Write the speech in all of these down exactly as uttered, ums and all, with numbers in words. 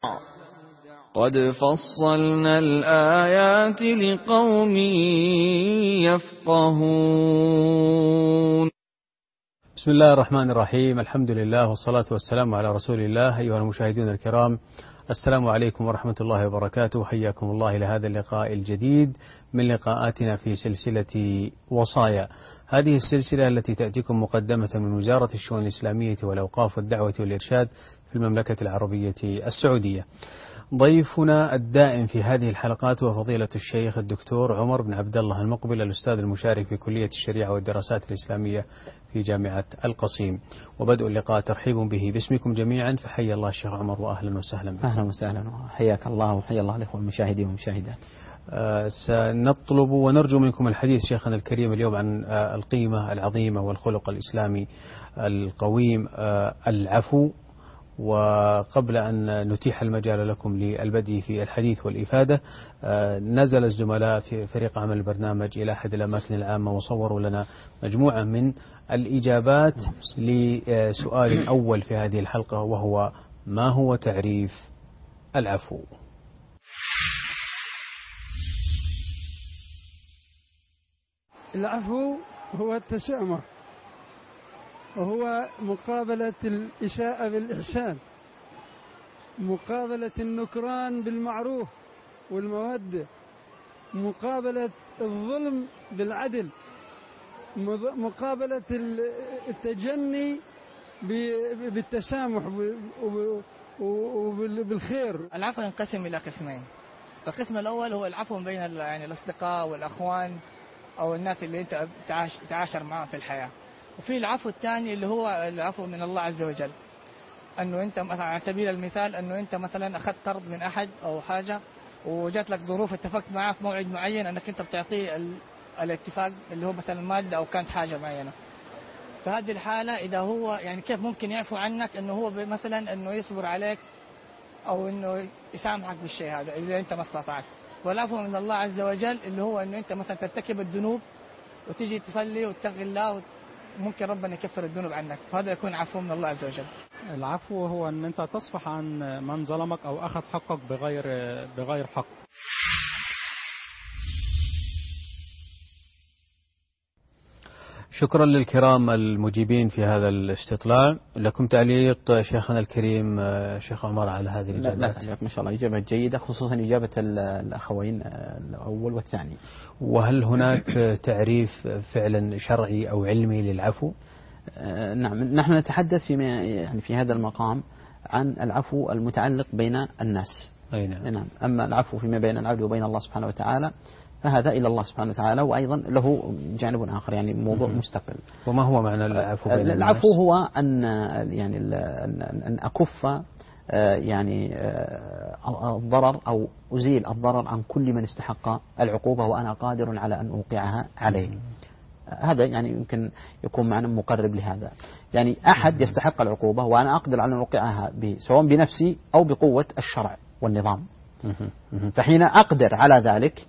قد فصلنا الآيات لقوم يفقهون. بسم الله الرحمن الرحيم. الحمد لله والصلاة والسلام على رسول الله. أيها المشاهدون الكرام، السلام عليكم ورحمة الله وبركاته. حياكم الله إلى هذا اللقاء الجديد من لقاءاتنا في سلسلة وصايا. هذه السلسلة التي تأتيكم مقدمة من وزارة الشؤون الإسلامية والأوقاف والدعوة والإرشاد في المملكة العربية السعودية. ضيفنا الدائم في هذه الحلقات هو فضيلة الشيخ الدكتور عمر بن عبد الله المقبل، الأستاذ المشارك في كلية الشريعة والدراسات الإسلامية في جامعة القصيم. وبدء اللقاء ترحيب به باسمكم جميعا، فحيا الله الشيخ عمر وأهلا وسهلا بكم. أهلا وسهلا، حياك الله وحيا الله الإخوة المشاهدين والمشاهدات. آه سنطلب ونرجو منكم الحديث شيخنا الكريم اليوم عن آه القيمة العظيمة والخلق الإسلامي القويم، آه العفو. وقبل أن نتيح المجال لكم للبدء في الحديث والإفادة، نزل الزملاء في فريق عمل البرنامج إلى أحد الأماكن العامة وصوروا لنا مجموعة من الإجابات لسؤال أول في هذه الحلقة، وهو: ما هو تعريف العفو؟ العفو هو التسامح، وهو مقابلة الإساءة بالإحسان، مقابلة النكران بالمعروف والمودة، مقابلة الظلم بالعدل، مقابلة التجني بالتسامح وبالخير. العفو ينقسم إلى قسمين. القسم الأول هو العفو بين يعني الأصدقاء والأخوان أو الناس اللي أنت تعاشر معهم في الحياة. وفي العفو الثاني اللي هو العفو من الله عز وجل، أنه أنت مثلا على سبيل المثال أنه أنت مثلا أخذت قرض من أحد أو حاجة وجات لك ظروف اتفقت معه في موعد معين أنك أنت بتعطيه الاتفاق اللي هو مثلا مادة أو كانت حاجة معينة. فهذه الحالة إذا هو يعني كيف ممكن يعفو عنك؟ أنه هو مثلا أنه يصبر عليك أو أنه يسامحك بالشيء هذا إذا أنت ما استطعت. والعفو من الله عز وجل اللي هو أنه أنت مثلا ترتكب الذنوب وتيجي تصلي وتتقي الله ممكن ربنا يكفر الذنوب عنك، فهذا يكون عفو من الله عز وجل. العفو هو أن أنت تصفح عن من ظلمك أو أخذ حقك بغير بغير حق. شكرا للكرام المجيبين في هذا الاستطلاع. لكم تعليق شيخنا الكريم شيخ عمر على هذه الإجابات؟ لا تعليق، ما شاء الله إجابة جيدة، خصوصا إجابة الأخوين الأول والثاني. وهل هناك تعريف فعلا شرعي أو علمي للعفو؟ نعم، نحن نتحدث في يعني في هذا المقام عن العفو المتعلق بين الناس. أي نعم. نعم. أما العفو فيما بين العبد وبين الله سبحانه وتعالى فهذا إلى الله سبحانه وتعالى، وأيضا له جانب آخر يعني موضوع مستقل. وما هو معنى العفو بين الناس؟ العفو هو أن يعني أن أكف يعني الضرر أو أزيل الضرر عن كل من استحق العقوبة وأنا قادر على أن أوقعها عليه. هذا يعني يمكن يكون معنى مقرب لهذا، يعني أحد يستحق العقوبة وأنا أقدر على أن أوقعها سواء بنفسي أو بقوة الشرع والنظام. فحين أقدر على ذلك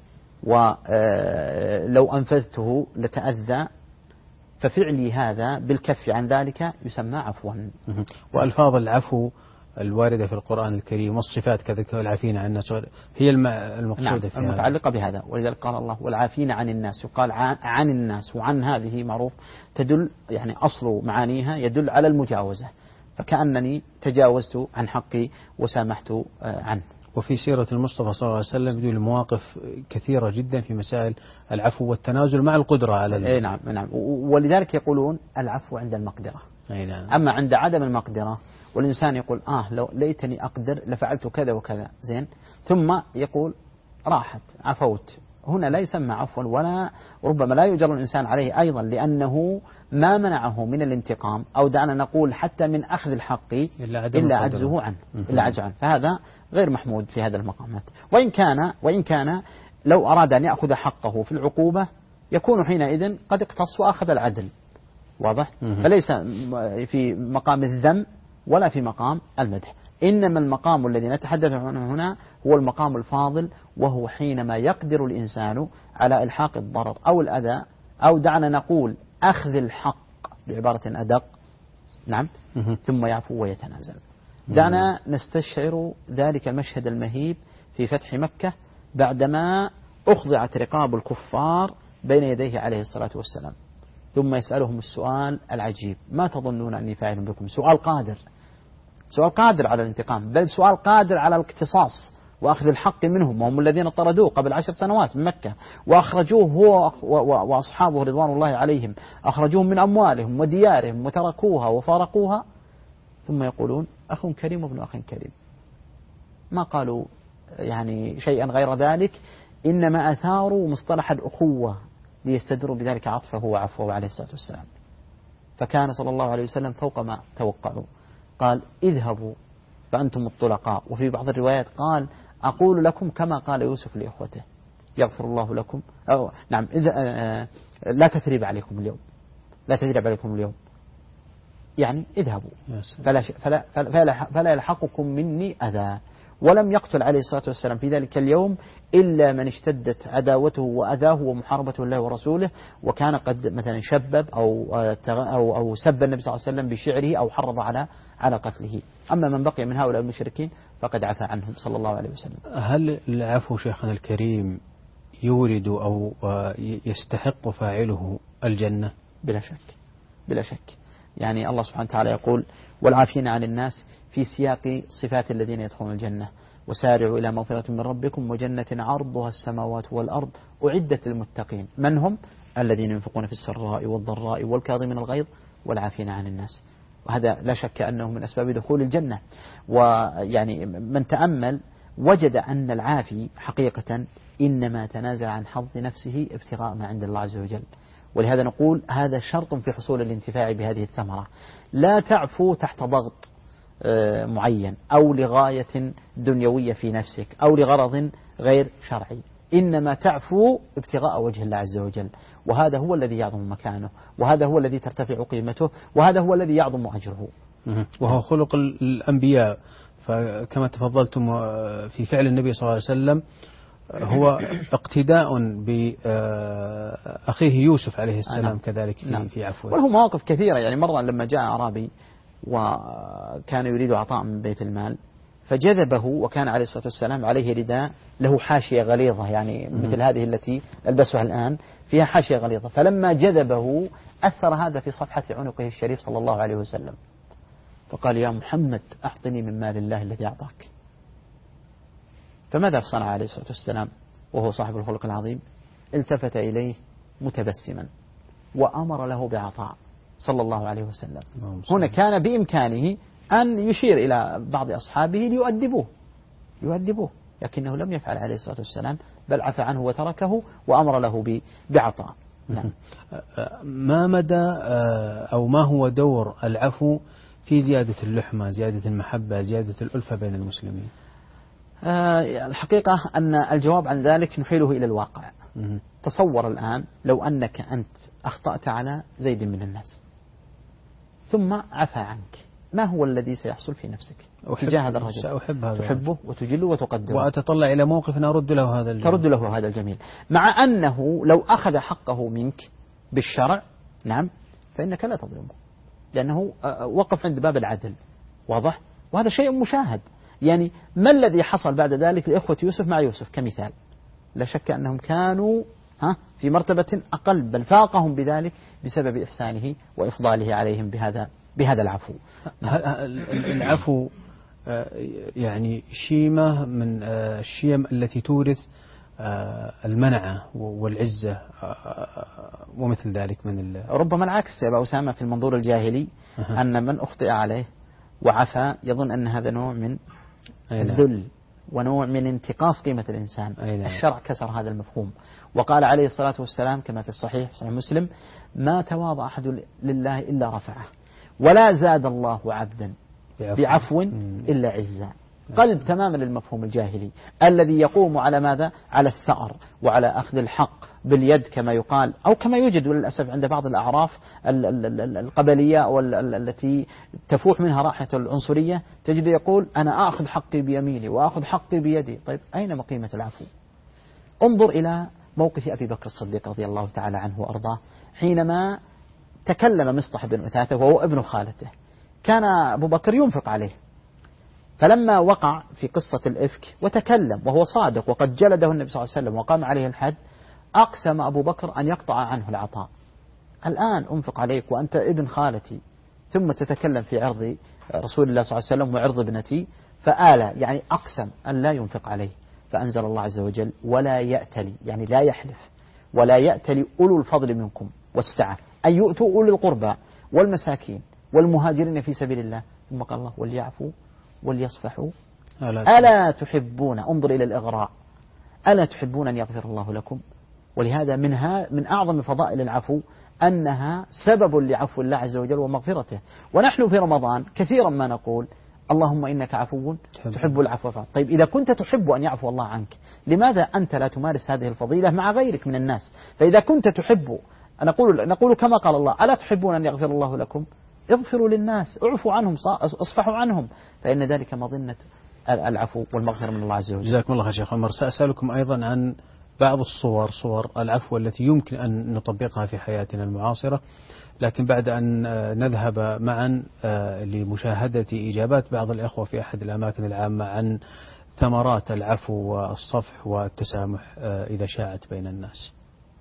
ولو أنفذته لتأذى، ففعلي هذا بالكف عن ذلك يسمى عفوا. وألفاظ العفو الواردة في القرآن الكريم والصفات كذلك والعافين عن الناس هي المقصودة نعم في المتعلقة بهذا. ولذلك قال الله والعافين عن الناس، يقال عن, عن الناس، وعن هذه معروف تدل يعني أصل معانيها يدل على المجاوزة، فكأنني تجاوزت عن حقي وسامحت عنه. وفي سيرة المصطفى صلى الله عليه وسلم بدون مواقف كثيرة جدا في مسائل العفو والتنازل مع القدرة على اي نعم نعم. ولذلك يقولون العفو عند المقدرة. أي نعم. أما عند عدم المقدرة والإنسان يقول آه لو ليتني أقدر لفعلت كذا وكذا زين، ثم يقول راحت عفوت، هنا لا يسمى عفوا، ولا ربما لا يجر الإنسان عليه أيضا، لأنه ما منعه من الانتقام أو دعنا نقول حتى من أخذ الحق إلا, إلا عجزه عنه إلا عجزه عنه، فهذا غير محمود في هذه المقامات. وإن كان وإن كان لو أراد أن يأخذ حقه في العقوبة يكون حينئذ قد اقتص وأخذ العدل، واضح؟ فليس في مقام الذم ولا في مقام المدح، إنما المقام الذي نتحدث عنه هنا هو المقام الفاضل، وهو حينما يقدر الإنسان على إلحاق الضرر أو الأذى، أو دعنا نقول أخذ الحق بعبارة أدق، نعم، ثم يعفو ويتنازل. دعنا نستشعر ذلك المشهد المهيب في فتح مكة بعدما أخضعت رقاب الكفار بين يديه عليه الصلاة والسلام، ثم يسألهم السؤال العجيب: ما تظنون أني فاعل بكم؟ سؤال قادر، سؤال قادر على الانتقام، بل سؤال قادر على الاقتصاص وأخذ الحق منهم، وهم الذين طردوه قبل عشر سنوات من مكة وأخرجوه هو وأصحابه رضوان الله عليهم، أخرجوهم من أموالهم وديارهم وتركوها وفارقوها، ثم يقولون أخ كريم وابن أخ كريم. ما قالوا يعني شيئا غير ذلك، إنما أثاروا مصطلح الأخوة ليستدروا بذلك عطفه وعفوه عليه الصلاة والسلام. فكان صلى الله عليه وسلم فوق ما توقعوا، قال: اذهبوا فأنتم الطلقاء. وفي بعض الروايات قال: أقول لكم كما قال يوسف لإخوته: يغفر الله لكم، أو نعم إذا آه لا تثريب عليكم اليوم، لا تثريب عليكم اليوم، يعني اذهبوا فلا, فلا, فلا, فلا يلحقكم مني أذى. ولم يقتل عليه الصلاة والسلام في ذلك اليوم إلا من اشتدت عداوته وأذاه ومحاربته الله ورسوله، وكان قد مثلا شبب أو أو أو سب النبي صلى الله عليه وسلم بشعره أو حرض على على قتله. أما من بقي من هؤلاء المشركين فقد عفى عنهم صلى الله عليه وسلم. هل العفو شيخنا الكريم يورد أو يستحق فاعله الجنة؟ بلا شك، بلا شك. يعني الله سبحانه وتعالى يقول: والعافين عن الناس، في سياق صفات الذين يدخلون الجنة: وسارعوا إلى مغفرة من ربكم وجنة عرضها السماوات والأرض أعدت للمتقين. من هم؟ الذين ينفقون في السراء والضراء والكاظمين الغيظ والعافين عن الناس. وهذا لا شك أنه من أسباب دخول الجنة. ويعني من تأمل وجد أن العافي حقيقة إنما تنازل عن حظ نفسه ابتغاء ما عند الله عز وجل. ولهذا نقول هذا شرط في حصول الانتفاع بهذه الثمرة. لا تعفو تحت ضغط معين أو لغاية دنيوية في نفسك أو لغرض غير شرعي، إنما تعفو ابتغاء وجه الله عز وجل، وهذا هو الذي يعظم مكانه، وهذا هو الذي ترتفع قيمته، وهذا هو الذي يعظم أجره، وهو خلق الأنبياء. فكما تفضلتم في فعل النبي صلى الله عليه وسلم هو اقتداء بأخيه يوسف عليه السلام. نعم. كذلك في, نعم. في عفوه. وله مواقف كثيرة. يعني مرة لما جاء أعرابي وكان يريد عطاء من بيت المال فجذبه، وكان عليه الصلاة والسلام عليه رداء له حاشية غليظة، يعني مثل هذه التي ألبسها الآن فيها حاشية غليظة، فلما جذبه أثر هذا في صفحة عنقه الشريف صلى الله عليه وسلم، فقال: يا محمد أعطني من مال الله الذي أعطاك. فماذا صنع عليه الصلاة والسلام وهو صاحب الخلق العظيم؟ التفت إليه متبسما وأمر له بعطاء صلى الله عليه وسلم. هنا كان بإمكانه أن يشير إلى بعض أصحابه ليؤدبوه يؤدبوه لكنه لم يفعل عليه الصلاة والسلام، بل عفى عنه وتركه وأمر له بعطاء. نعم. ما مدى أو ما هو دور العفو في زيادة اللحمة، زيادة المحبة، زيادة الألفة بين المسلمين؟ الحقيقة أن الجواب عن ذلك نحيله إلى الواقع. تصور الآن لو أنك أنت أخطأت على زيد من الناس ثم عفى عنك، ما هو الذي سيحصل في نفسك تجاه هذا الرجل؟ سأحب هذا، تحبه وتجله وتقدره، وأتطلع إلى موقف أرد له هذا الجميل. ترد له هذا الجميل، مع أنه لو أخذ حقه منك بالشرع، نعم، فإنك لا تظلمه، لأنه وقف عند باب العدل. واضح؟ وهذا شيء مشاهد. يعني ما الذي حصل بعد ذلك لإخوة يوسف مع يوسف كمثال؟ لا شك أنهم كانوا ها في مرتبة أقل، بل فاقهم بذلك بسبب إحسانه وإفضاله عليهم بهذا بهذا العفو. العفو يعني شيمة من الشيم التي تورث المنعة والعزة ومثل ذلك من ربما العكس يا أبا أسامة في المنظور الجاهلي، أن من أخطئ عليه وعفى يظن أن هذا نوع من الذل ونوع من انتقاص قيمة الإنسان. الشرع كسر هذا المفهوم، وقال عليه الصلاة والسلام كما في الصحيح صحيح مسلم: ما تواضع أحد لله إلا رفعه، ولا زاد الله عبدا بعفو إلا عزا. قلب تماما للمفهوم الجاهلي الذي يقوم على ماذا؟ على الثأر وعلى أخذ الحق باليد كما يقال، أو كما يوجد للأسف عند بعض الأعراف القبلية والتي تفوح منها رائحة العنصرية، تجد يقول: أنا أخذ حقي بيميني وأخذ حقي بيدي. طيب أين قيمة العفو؟ انظر إلى موقف أبي بكر الصديق رضي الله تعالى عنه وأرضاه حينما تكلم مصطح بن أثاثة وهو ابن خالته. كان أبو بكر ينفق عليه فلما وقع في قصة الإفك وتكلم وهو صادق وقد جلده النبي صلى الله عليه وسلم وقام عليه الحد، أقسم أبو بكر أن يقطع عنه العطاء. الآن أنفق عليك وأنت ابن خالتي، ثم تتكلم في عرض رسول الله صلى الله عليه وسلم وعرض ابنتي، فآلى يعني أقسم أن لا ينفق عليه. فأنزل الله عز وجل: ولا يأتلي، يعني لا يحلف، ولا يأتلي أولو الفضل منكم والسعة أن يؤتوا أولي القربى والمساكين والمهاجرين في سبيل الله. ثم قال الله: وليعفوا وليصفحوا ألا, ألا تحبون، انظر إلى الإغراء، ألا تحبون أن يغفر الله لكم. ولهذا منها من أعظم فضائل العفو أنها سبب لعفو الله عز وجل ومغفرته. ونحن في رمضان كثيرا ما نقول: اللهم إنك عفو تحب العفو فاعف. طيب إذا كنت تحب أن يعفو الله عنك، لماذا أنت لا تمارس هذه الفضيلة مع غيرك من الناس؟ فإذا كنت تحب، نقول, نقول كما قال الله: ألا تحبون أن يغفر الله لكم؟ اغفروا للناس، اعفوا عنهم، اصفحوا عنهم، فإن ذلك مظنة العفو والمغفرة من الله عز وجل. جزاكم الله خير شيخ عمر. سأسألكم أيضا عن بعض الصور، صور العفو التي يمكن أن نطبقها في حياتنا المعاصرة، لكن بعد أن نذهب معا لمشاهدة إجابات بعض الإخوة في أحد الأماكن العامة عن ثمرات العفو والصفح والتسامح إذا شاعت بين الناس.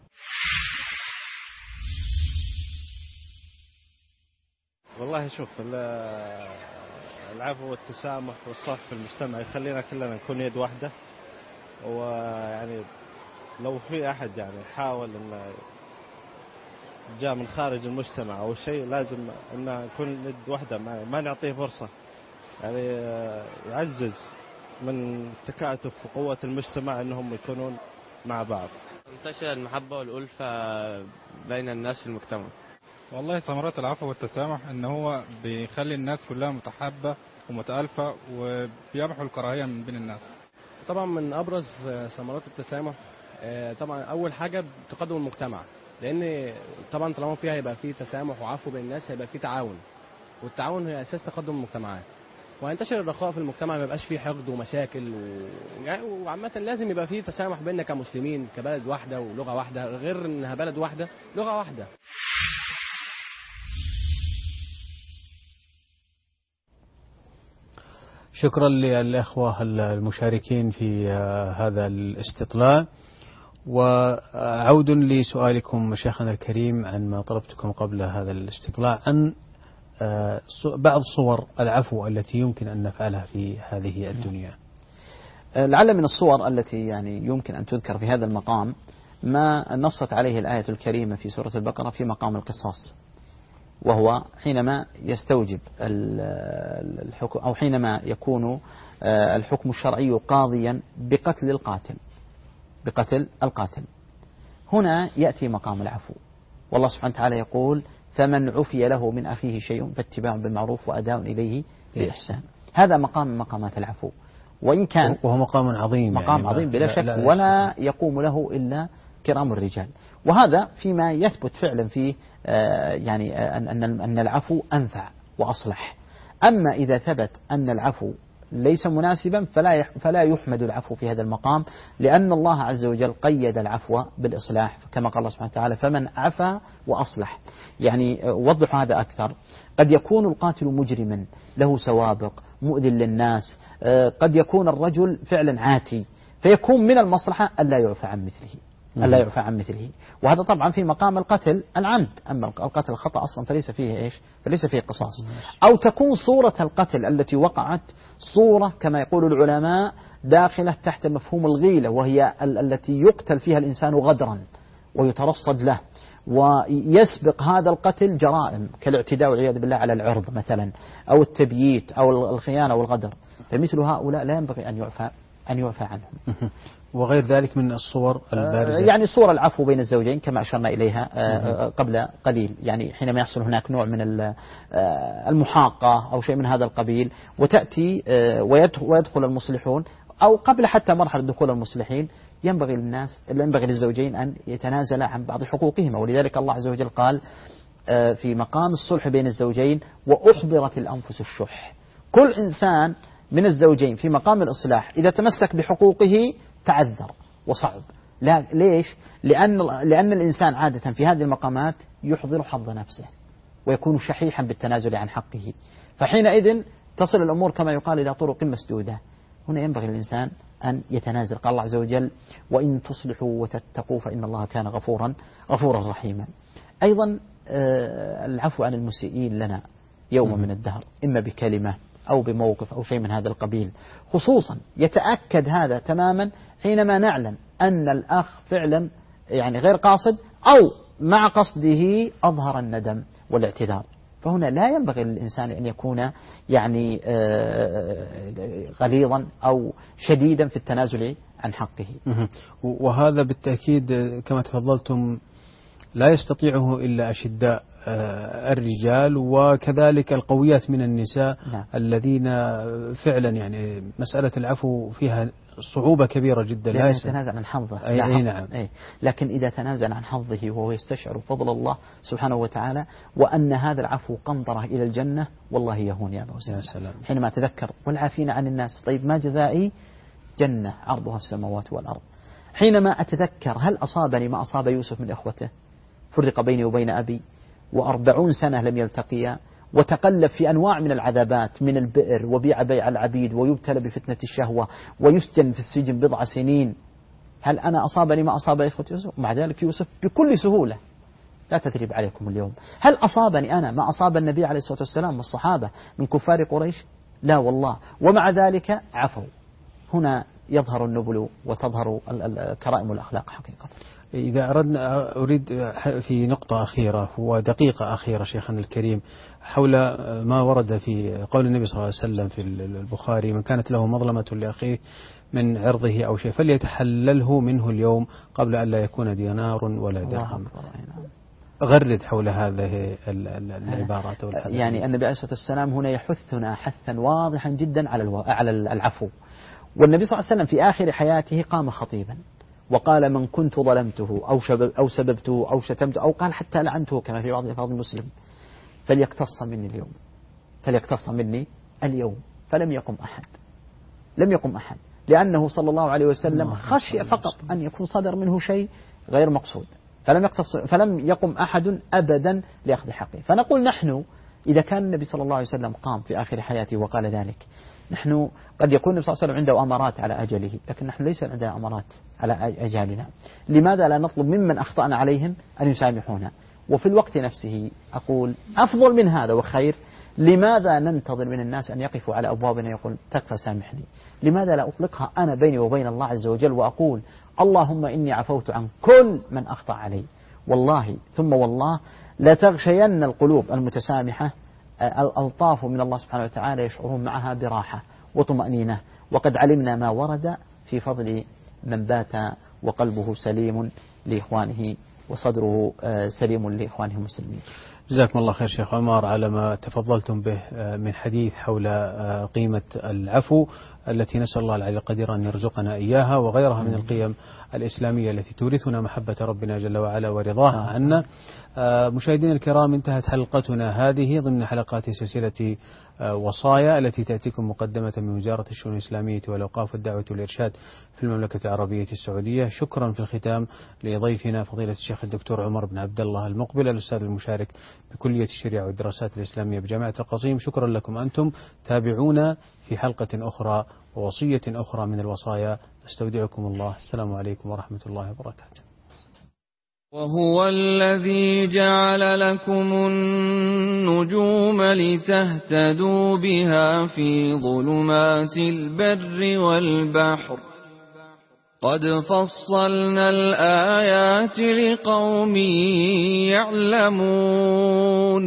والله شوف، العفو والتسامح والصفح في المجتمع يخلينا كلنا نكون يد واحدة، ويعني لو في أحد يعني حاول أن جاء من خارج المجتمع أو شيء، لازم أن نكون يد واحدة، ما نعطيه فرصة، يعني يعزز من تكاتف وقوة المجتمع أنهم يكونون مع بعض. انتشر المحبة والألفة بين الناس في المجتمع. والله ثمرات العفو والتسامح ان هو بيخلي الناس كلها متحابة ومتألفة وبيمحو الكراهية من بين الناس. طبعا من ابرز ثمرات التسامح طبعا اول حاجة تقدم المجتمع، لان طبعا طالما فيها هيبقى فيه تسامح وعفو بين الناس هيبقى فيه تعاون، والتعاون هي اساس تقدم المجتمعات، وهينتشر الرخاء في المجتمع، ما يبقاش فيه حقد ومشاكل و... يعني وعامة لازم يبقى فيه تسامح بيننا كمسلمين، كبلد واحدة ولغة واحدة، غير انها بلد واحدة لغة واحدة. شكرا للإخوة المشاركين في هذا الاستطلاع. وعود لسؤالكم شيخنا الكريم عن ما طلبتكم قبل هذا الاستطلاع عن بعض صور العفو التي يمكن أن نفعلها في هذه الدنيا. لعل من الصور التي يعني يمكن أن تذكر في هذا المقام ما نصت عليه الآية الكريمة في سورة البقرة في مقام القصاص، وهو حينما يستوجب الحكم أو حينما يكون الحكم الشرعي قاضيا بقتل القاتل بقتل القاتل هنا يأتي مقام العفو، والله سبحانه وتعالى يقول: فمن عفي له من أخيه شيء فاتباع بالمعروف وأداء إليه بإحسان. هذا مقام من مقامات العفو، وإن كان وهو مقام عظيم، مقام يعني عظيم بلا شك، لا لا ولا يقوم له إلا كرام الرجال. وهذا فيما يثبت فعلا فيه يعني أن أن العفو أنفع وأصلح. أما إذا ثبت أن العفو ليس مناسبا فلا فلا يحمد العفو في هذا المقام، لأن الله عز وجل قيد العفو بالإصلاح، كما قال الله سبحانه وتعالى: فمن عفا وأصلح. يعني وضح هذا أكثر. قد يكون القاتل مجرما له سوابق مؤذي للناس، قد يكون الرجل فعلا عاتي، فيكون من المصلحة ألا يعفى عن مثله ألا يعفى عن مثله وهذا طبعا في مقام القتل العمد. أما القتل الخطأ أصلا فليس فيه إيش فليس فيه قصاص. أو تكون صورة القتل التي وقعت صورة كما يقول العلماء داخلة تحت مفهوم الغيلة، وهي التي يقتل فيها الإنسان غدرا ويترصد له، ويسبق هذا القتل جرائم كالاعتداء والعياذ بالله على العرض مثلا، أو التبييت أو الخيانة والغدر. فمثل هؤلاء لا ينبغي أن يعفى أن يعفى عنهم. وغير ذلك من الصور البارزة، يعني صور العفو بين الزوجين كما أشرنا إليها قبل قليل، يعني حينما يحصل هناك نوع من المحاقة أو شيء من هذا القبيل، وتأتي ويدخل المصلحون، أو قبل حتى مرحلة دخول المصلحين ينبغي للناس ينبغي للزوجين أن يتنازلا عن بعض حقوقهما. ولذلك الله عز وجل قال في مقام الصلح بين الزوجين: وأحضرت الأنفس الشح. كل إنسان من الزوجين في مقام الإصلاح إذا تمسك بحقوقه تعذر وصعب. لا ليش؟ لأن لأن الإنسان عادة في هذه المقامات يحضر حظ نفسه ويكون شحيحا بالتنازل عن حقه، فحينئذ تصل الأمور كما يقال إلى طرق مسدودة. هنا ينبغي الإنسان أن يتنازل. قال الله عز وجل وإن تصلحوا وتتقوا فإن الله كان غفورا غفورا رحيما. أيضا العفو عن المسيئين لنا يوم من الدهر، إما بكلمة أو بموقف أو شيء من هذا القبيل. خصوصا يتأكد هذا تماما حينما نعلم أن الأخ فعلا يعني غير قاصد أو مع قصده أظهر الندم والاعتذار، فهنا لا ينبغي للإنسان أن يكون يعني غليظا أو شديدا في التنازل عن حقه. وهذا بالتأكيد كما تفضلتم لا يستطيعه إلا أشداء الرجال وكذلك القويات من النساء. نعم. الذين فعلا يعني مسألة العفو فيها صعوبة كبيرة جدا. لا يتنازل عن حظه. أي أي نعم. أي. لكن إذا تنازل عن حظه وهو يستشعر فضل الله سبحانه وتعالى وأن هذا العفو قنطرة إلى الجنة والله يهون يا أبو سلام. حينما تذكر والعافين عن الناس، طيب ما جزائي؟ جنة عرضها السماوات والأرض. حينما أتذكر هل أصابني ما أصاب يوسف من إخوته؟ فرق بيني وبين أبي وأربعون سنة لم يلتقيا، وتقلب في أنواع من العذابات، من البئر وبيع بيع العبيد ويبتلى بفتنة الشهوة ويسجن في السجن بضع سنين. هل أنا أصابني ما أصاب إخوة يوسف؟ مع ذلك يوسف بكل سهولة لا تثريب عليكم اليوم. هل أصابني أنا ما أصاب النبي عليه الصلاة والسلام والصحابة من كفار قريش؟ لا والله، ومع ذلك عفوا. هنا يظهر النبل وتظهر كرائم الأخلاق حقيقة. إذا أردنا أريد في نقطة أخيرة ودقيقة أخيرة شيخنا الكريم حول ما ورد في قول النبي صلى الله عليه وسلم في البخاري: من كانت له مظلمة لأخيه من عرضه أو شيء فليتحلله منه اليوم قبل أن لا يكون دينار ولا درهم. غرد حول هذه العبارات والحديث. يعني النبي عليه الصلاة والسلام هنا يحثنا حثا واضحا جدا على على العفو. والنبي صلى الله عليه وسلم في آخر حياته قام خطيبا وقال: من كنت ظلمته أو, أو سببته أو شتمته أو قال حتى لعنته كما في بعض ألفاظ مسلم فليقتص مني اليوم، فليقتص مني اليوم. فلم يقم أحد، لم يقم أحد، لأنه صلى الله عليه وسلم خشي فقط أن يكون صدر منه شيء غير مقصود، فلم يقتص فلم يقم أحد أبدا لأخذ حقه. فنقول نحن إذا كان النبي صلى الله عليه وسلم قام في آخر حياته وقال ذلك، نحن قد يكون النبي صلى الله عليه وسلم عنده أمارات على أجله، لكن نحن ليس عندنا أمارات على أجالنا. لماذا لا نطلب ممن أخطأنا عليهم أن يسامحونا؟ وفي الوقت نفسه أقول أفضل من هذا وخير، لماذا ننتظر من الناس أن يقفوا على أبوابنا يقول تكفى سامحني؟ لماذا لا أطلقها أنا بيني وبين الله عز وجل وأقول اللهم إني عفوت عن كل من أخطأ علي؟ والله ثم والله لا تغشين القلوب المتسامحة الألطاف من الله سبحانه وتعالى يشعرون معها براحة وطمأنينة. وقد علمنا ما ورد في فضل من بات وقلبه سليم لإخوانه وصدره سليم لإخوانه المسلمين. جزاكم الله خير شيخ عمر على ما تفضلتم به من حديث حول قيمة العفو التي نسأل الله العلي القدير أن يرزقنا إياها وغيرها من القيم الإسلامية التي تورثنا محبة ربنا جل وعلا ورضاها عنا. مشاهدينا الكرام، انتهت حلقتنا هذه ضمن حلقات سلسلة وصايا التي تأتيكم مقدمة من وزارة الشؤون الإسلامية والأوقاف والدعوة والإرشاد في المملكة العربية السعودية. شكرا في الختام لضيفنا فضيلة الشيخ الدكتور عمر بن عبد الله المقبل الأستاذ المشارك بكلية الشريعة والدراسات الإسلامية بجامعة القصيم. شكرا لكم أنتم. تابعونا في حلقة أخرى ووصية أخرى من الوصايا. نستودعكم الله. السلام عليكم ورحمة الله وبركاته. وهو الذي جعل لكم النجوم لتهتدوا بها في ظلمات البر والبحر قد فصلنا الآيات لقوم يعلمون.